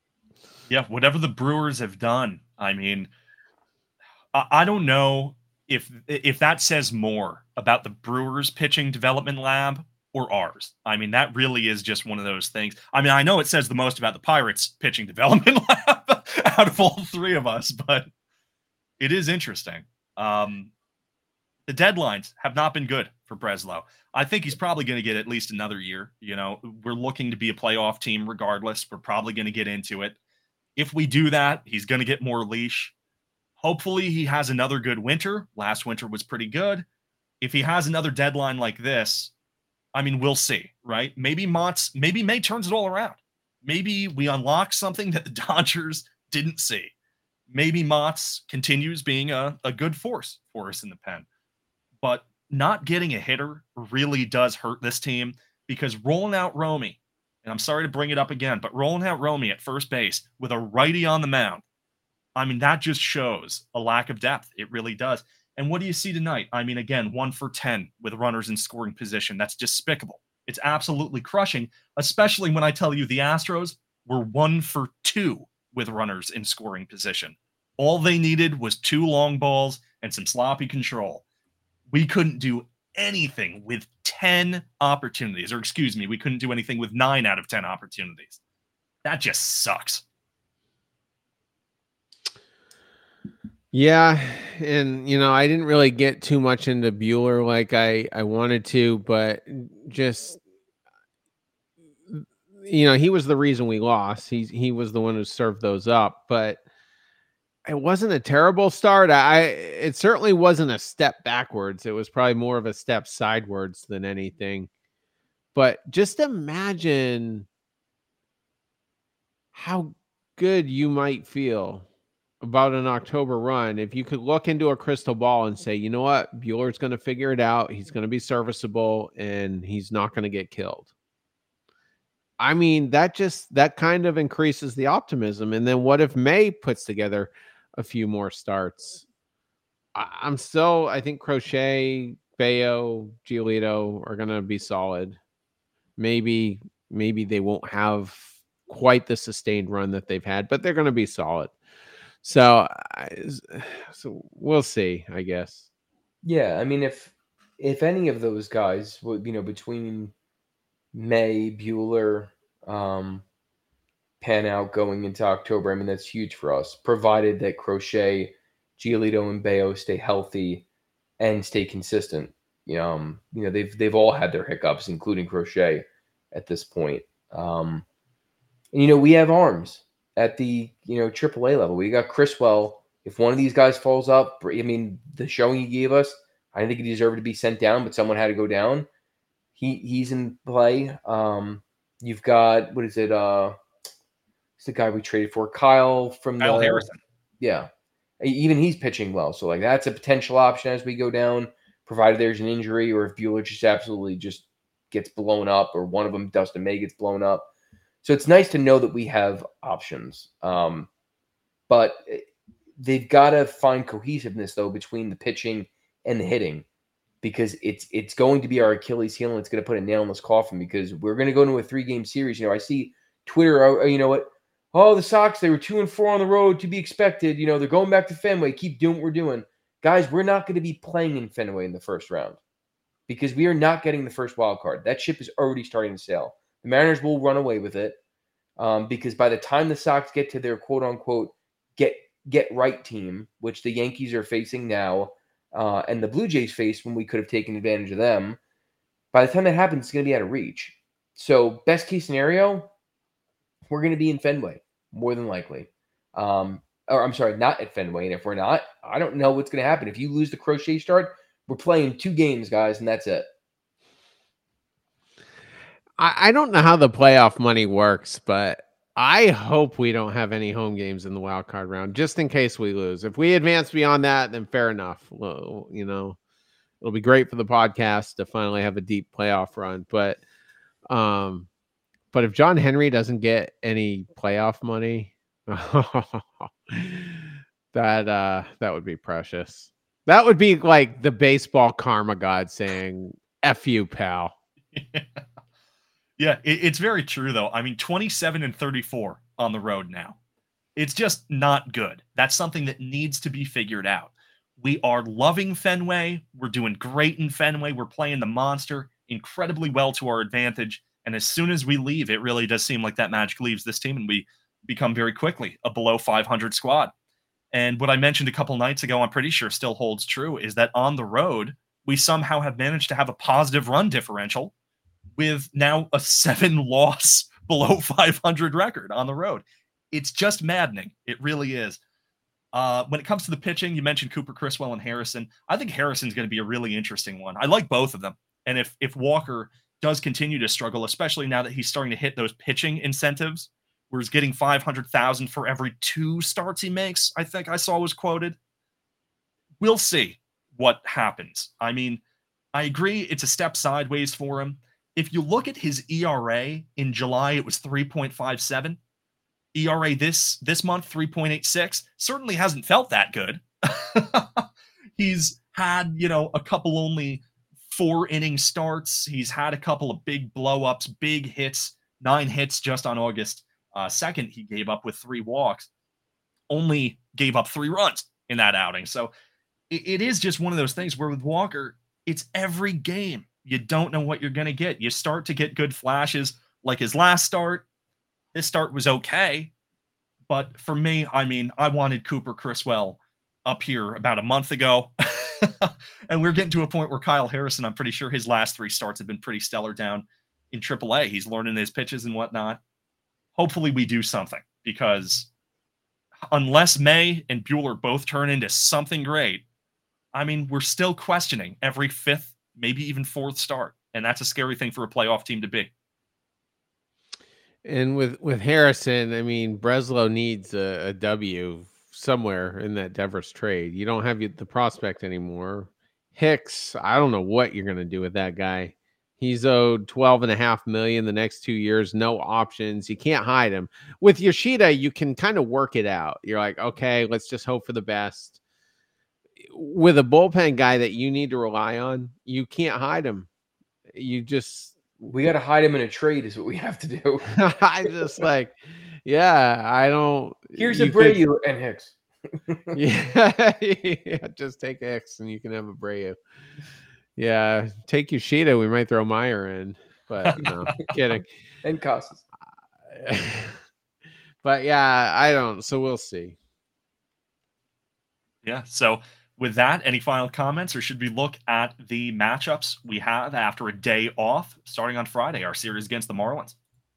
Yeah, whatever the Brewers have done, I mean, I, I don't know if if that says more about the Brewers pitching development lab or ours. I mean, that really is just one of those things. I mean, I know it says the most about the Pirates pitching development lab out of all three of us, but it is interesting. Um, the deadlines have not been good for Breslow. I think he's probably going to get at least another year. You know, we're looking to be a playoff team regardless. We're probably going to get into it. If we do that, he's going to get more leash. Hopefully he has another good winter. Last winter was pretty good. If he has another deadline like this, I mean, we'll see, right? Maybe Mott's, maybe May turns it all around. Maybe we unlock something that the Dodgers didn't see. Maybe Mott's continues being a, a good force for us in the pen. But not getting a hitter really does hurt this team, because rolling out Romy, and I'm sorry to bring it up again, but rolling out Romy at first base with a righty on the mound, I mean, that just shows a lack of depth. It really does. And what do you see tonight? I mean, again, one for ten with runners in scoring position. That's despicable. It's absolutely crushing, especially when I tell you the Astros were one for two with runners in scoring position. All they needed was two long balls and some sloppy control. We couldn't do anything with ten opportunities, or excuse me, we couldn't do anything with nine out of ten opportunities. That just sucks. Yeah, and you know, I didn't really get too much into Buehler like I, I wanted to, but just, you know, he was the reason we lost. He's he was the one who served those up, but it wasn't a terrible start. I it certainly wasn't a step backwards. It was probably more of a step sidewards than anything. But just imagine how good you might feel about an October run if you could look into a crystal ball and say, you know what, Buehler's going to figure it out. He's going to be serviceable and he's not going to get killed. I mean, that just, that kind of increases the optimism. And then what if May puts together a few more starts? I, I'm still, I think Crochet, Bayo, Giolito are going to be solid. Maybe, maybe they won't have quite the sustained run that they've had, but they're going to be solid. So, so we'll see, I guess. Yeah, I mean, if if any of those guys, you know, between May, Buehler, um, pan out going into October, I mean, that's huge for us, provided that Crochet, Giolito, and Bayo stay healthy and stay consistent. You know, um, you know, they've they've all had their hiccups, including Crochet at this point. Um, and you know, we have arms at the, you know, triple A level. We got Criswell. If one of these guys falls up, I mean, the showing he gave us, I didn't think he deserved to be sent down, but someone had to go down. He he's in play. Um, you've got, what is it? Uh, it's the guy we traded for, Kyle from Kyle the, Harrison. Yeah, even he's pitching well. So like that's a potential option as we go down, provided there's an injury or if Buehler just absolutely just gets blown up, or one of them, Dustin May, gets blown up. So it's nice to know that we have options. Um, but they've got to find cohesiveness, though, between the pitching and the hitting, because it's it's going to be our Achilles heel, and it's going to put a nail in this coffin, because we're going to go into a three-game series. You know, I see Twitter, oh, you know what? Oh, the Sox, they were two and four on the road, to be expected. You know, they're going back to Fenway. Keep doing what we're doing. Guys, we're not going to be playing in Fenway in the first round, because we are not getting the first wild card. That ship is already starting to sail. The Mariners will run away with it, um, because by the time the Sox get to their quote-unquote get get right team, which the Yankees are facing now, uh, and the Blue Jays face when we could have taken advantage of them, by the time that happens, it's going to be out of reach. So best case scenario, we're going to be in Fenway, more than likely. Um, or I'm sorry, not at Fenway. And if we're not, I don't know what's going to happen. If you lose the Crochet start, we're playing two games, guys, and that's it. I don't know how the playoff money works, but I hope we don't have any home games in the wild card round, just in case we lose. If we advance beyond that, then fair enough. Well, you know, it'll be great for the podcast to finally have a deep playoff run. But, um, but if John Henry doesn't get any playoff money, that uh, that would be precious. That would be like the baseball karma god saying, "F you, pal." Yeah, it, it's very true, though. I mean, twenty-seven and thirty-four on the road now. It's just not good. That's something that needs to be figured out. We are loving Fenway. We're doing great in Fenway. We're playing the monster incredibly well to our advantage. And as soon as we leave, it really does seem like that magic leaves this team and we become very quickly a below five hundred squad. And what I mentioned a couple nights ago, I'm pretty sure still holds true, is that on the road, we somehow have managed to have a positive run differential with now a seven loss below five hundred record on the road. It's just maddening. It really is. Uh, when it comes to the pitching, you mentioned Cooper Criswell and Harrison. I think Harrison's going to be a really interesting one. I like both of them. And if if Walker does continue to struggle, especially now that he's starting to hit those pitching incentives, where he's getting five hundred thousand for every two starts he makes, I think I saw was quoted. We'll see what happens. I mean, I agree it's a step sideways for him. If you look at his E R A in July, it was three point five seven. E R A this this month, three point eight six. Certainly hasn't felt that good. He's had, you know, a couple only four inning starts. He's had a couple of big blow-ups, big hits, nine hits just on August uh, second. He gave up with three walks, only gave up three runs in that outing. So it, it is just one of those things where with Walker, it's every game. You don't know what you're going to get. You start to get good flashes like his last start. This start was okay, but for me, I mean, I wanted Cooper Criswell up here about a month ago, and we're getting to a point where Kyle Harrison, I'm pretty sure his last three starts have been pretty stellar down in triple A. He's learning his pitches and whatnot. Hopefully we do something, because unless May and Buehler both turn into something great, I mean, we're still questioning every fifth, maybe even fourth start, and that's a scary thing for a playoff team to be. And with, with Harrison, I mean, Breslow needs a, a W somewhere in that Devers trade. You don't have the prospect anymore. Hicks, I don't know what you're going to do with that guy. He's owed twelve and a half million the next two years, no options. You can't hide him. With Yoshida, you can kind of work it out. You're like, okay, let's just hope for the best. With a bullpen guy that you need to rely on, you can't hide him. You just... We got to hide him in a trade is what we have to do. I just like, yeah, I don't. Here's Abreu could, and Hicks. yeah, yeah, just take Hicks and you can have Abreu. Yeah, take Yoshida. We might throw Meyer in, but no, kidding. And Casas. But yeah, I don't. So we'll see. Yeah. So with that, any final comments, or should we look at the matchups we have after a day off, starting on Friday, our series against the Marlins?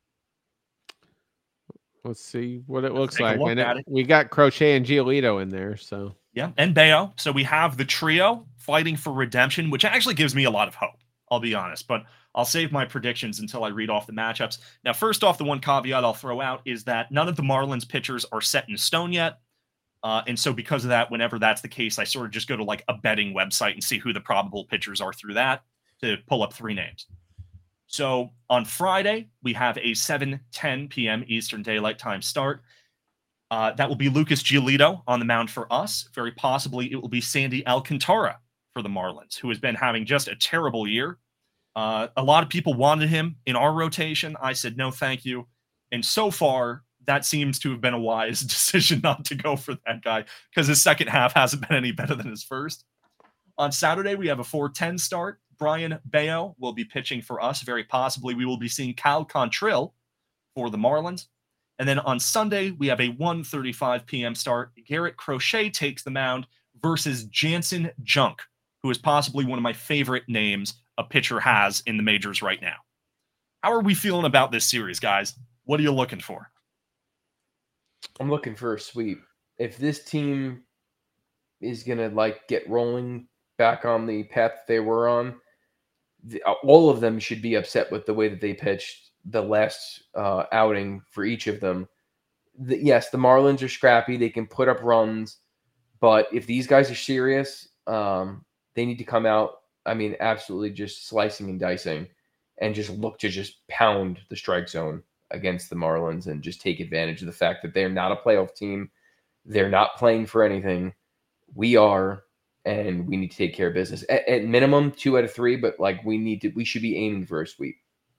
Let's see what it Let's looks like. And it, it. we got Crochet and Giolito in there, so yeah, and Bayo. So we have the trio fighting for redemption, which actually gives me a lot of hope, I'll be honest. But I'll save my predictions until I read off the matchups. Now, first off, the one caveat I'll throw out is that none of the Marlins pitchers are set in stone yet. Uh, and so because of that, whenever that's the case, I sort of just go to like a betting website and see who the probable pitchers are through that to pull up three names. So on Friday, we have a seven ten p.m. Eastern Daylight Time start. Uh, that will be Lucas Giolito on the mound for us. Very possibly it will be Sandy Alcantara for the Marlins, who has been having just a terrible year. Uh, a lot of people wanted him in our rotation. I said, no, thank you. And so far, that seems to have been a wise decision not to go for that guy, because his second half hasn't been any better than his first. On Saturday, we have a four ten start. Brian Bayo will be pitching for us. Very possibly we will be seeing Cal Quantrill for the Marlins. And then on Sunday, we have a one thirty-five p.m. start. Garrett Crochet takes the mound versus Jansen Junk, who is possibly one of my favorite names a pitcher has in the majors right now. How are we feeling about this series, guys? What are you looking for? I'm looking for a sweep. If this team is going to like get rolling back on the path they were on, the, all of them should be upset with the way that they pitched the last uh, outing for each of them. The, yes, the Marlins are scrappy. They can put up runs. But if these guys are serious, um, they need to come out, I mean, absolutely just slicing and dicing and just look to just pound the strike zone against the Marlins and just take advantage of the fact that they're not a playoff team. They're not playing for anything. We are, and we need to take care of business. At, at minimum, two out of three, but like we need to, we should be aiming for a sweep.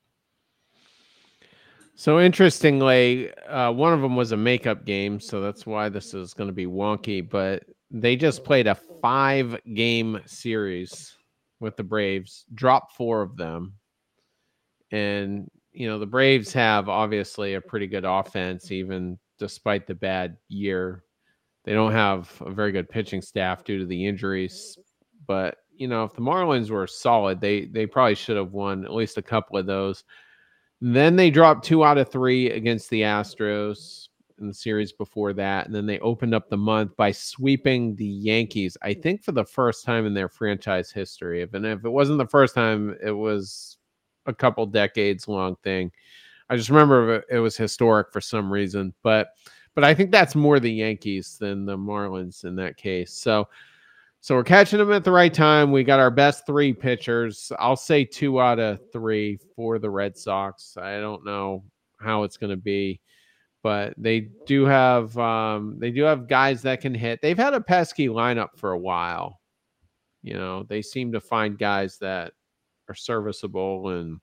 So interestingly, uh, one of them was a makeup game, so that's why this is going to be wonky. But they just played a five-game series with the Braves, dropped four of them. And, you know, the Braves have obviously a pretty good offense, even despite the bad year. They don't have a very good pitching staff due to the injuries. But, you know, if the Marlins were solid, they they probably should have won at least a couple of those. Then they dropped two out of three against the Astros in the series before that. And then they opened up the month by sweeping the Yankees, I think for the first time in their franchise history. If, and if it wasn't the first time, it was a couple decades long thing. I just remember it was historic for some reason. But but I think that's more the Yankees than the Marlins in that case. So So we're catching them at the right time. We got our best three pitchers. I'll say two out of three for the Red Sox. I don't know how it's going to be, but they do have um, they do have guys that can hit. They've had a pesky lineup for a while. You know, they seem to find guys that are serviceable and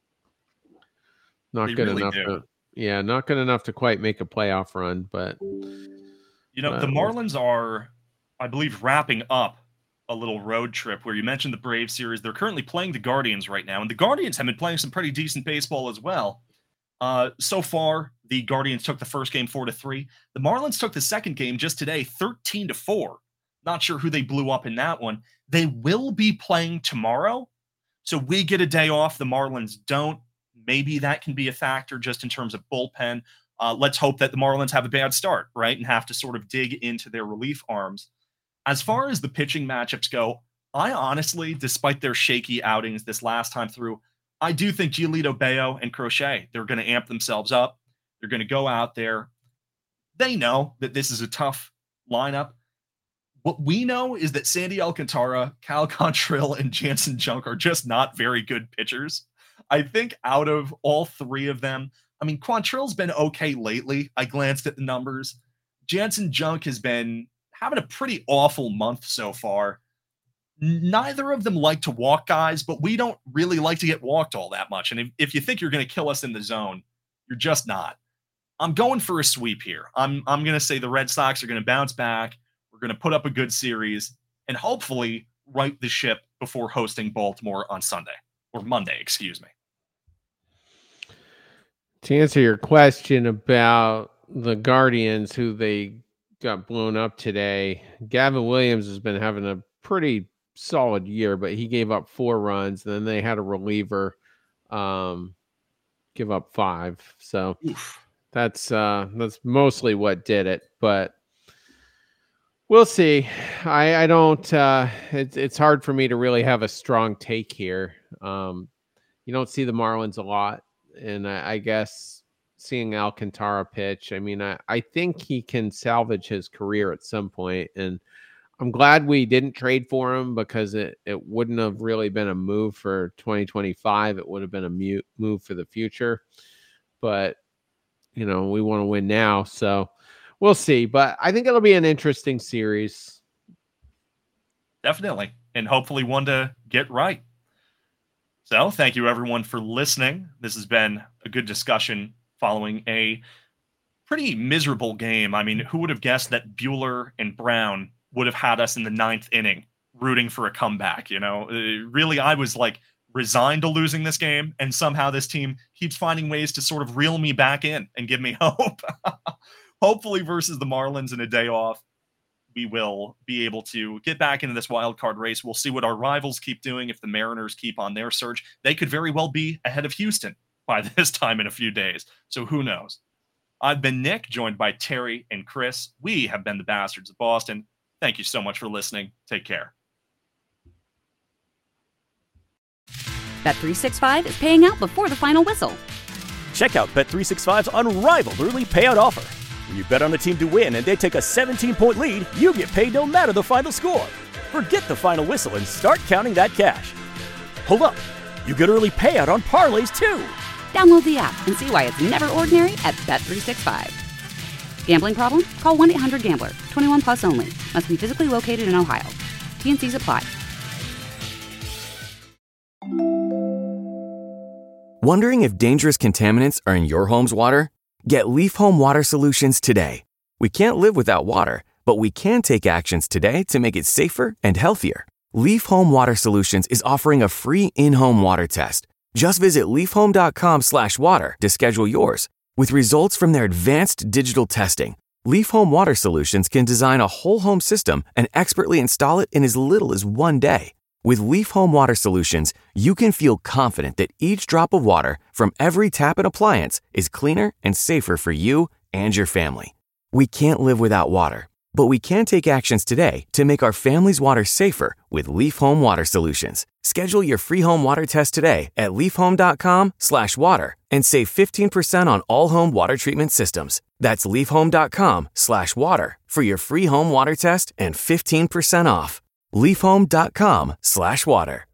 not they good really enough. Do. To, yeah, not good enough to quite make a playoff run. But you know, but, the Marlins are, I believe, wrapping up a little road trip where you mentioned the Braves series. They're currently playing the Guardians right now, and the Guardians have been playing some pretty decent baseball as well. Uh, so far, the Guardians took the first game four to three. The Marlins took the second game just today, thirteen to four. Not sure who they blew up in that one. They will be playing tomorrow, so we get a day off. The Marlins don't. Maybe that can be a factor just in terms of bullpen. Uh, let's hope that the Marlins have a bad start, right, and have to sort of dig into their relief arms. As far as the pitching matchups go, I honestly, despite their shaky outings this last time through, I do think Giolito, Bello, and Crochet, they're going to amp themselves up. They're going to go out there. They know that this is a tough lineup. What we know is that Sandy Alcantara, Cal Quantrill, and Jansen Junk are just not very good pitchers. I think out of all three of them, I mean, Quantrill's been okay lately. I glanced at the numbers. Jansen Junk has been having a pretty awful month so far. Neither of them like to walk guys, but we don't really like to get walked all that much. And if, if you think you're going to kill us in the zone, you're just not. I'm going for a sweep here. I'm I'm going to say the Red Sox are going to bounce back. We're going to put up a good series and hopefully right the ship before hosting Baltimore on Sunday or Monday, excuse me. To answer your question about the Guardians, who they got blown up today, Gavin Williams has been having a pretty solid year, but he gave up four runs. And then they had a reliever um, give up five. So Oof. that's uh, that's mostly what did it. But we'll see. I, I don't. Uh, it's it's hard for me to really have a strong take here. Um, you don't see the Marlins a lot, and I, I guess seeing Alcantara pitch, I mean, I, I think he can salvage his career at some point, and I'm glad we didn't trade for him because it, it wouldn't have really been a move for twenty twenty-five. It would have been a mute move for the future, but you know, we want to win now, so we'll see. But I think it'll be an interesting series. Definitely, and hopefully one to get right. So thank you everyone for listening. This has been a good discussion following a pretty miserable game. I mean, who would have guessed that Buehler and Brown would have had us in the ninth inning rooting for a comeback? You know, uh, really, I was like resigned to losing this game, and somehow this team keeps finding ways to sort of reel me back in and give me hope. Hopefully versus the Marlins in a day off, we will be able to get back into this wild card race. We'll see what our rivals keep doing. If the Mariners keep on their surge, they could very well be ahead of Houston by this time in a few days. So who knows? I've been Nick, joined by Terry and Chris. We have been the Bastards of Boston. Thank you so much for listening. Take care. Bet three sixty-five is paying out before the final whistle. Check out Bet three sixty-five's unrivaled early payout offer. When you bet on a team to win and they take a seventeen-point lead, you get paid no matter the final score. Forget the final whistle and start counting that cash. Hold up. You get early payout on parlays, too. Download the app and see why it's never ordinary at Bet three sixty-five. Gambling problem? Call one eight hundred gambler. twenty-one plus only. Must be physically located in Ohio. T and C's apply. Wondering if dangerous contaminants are in your home's water? Get Leaf Home Water Solutions today. We can't live without water, but we can take actions today to make it safer and healthier. Leaf Home Water Solutions is offering a free in-home water test. Just visit leafhome.com slash water to schedule yours. With results from their advanced digital testing, Leaf Home Water Solutions can design a whole home system and expertly install it in as little as one day. With Leaf Home Water Solutions, you can feel confident that each drop of water from every tap and appliance is cleaner and safer for you and your family. We can't live without water, but we can take actions today to make our family's water safer with Leaf Home Water Solutions. Schedule your free home water test today at leafhome.com slash water and save fifteen percent on all home water treatment systems. That's leafhome.com slash water for your free home water test and fifteen percent off. leafhome.com slash water.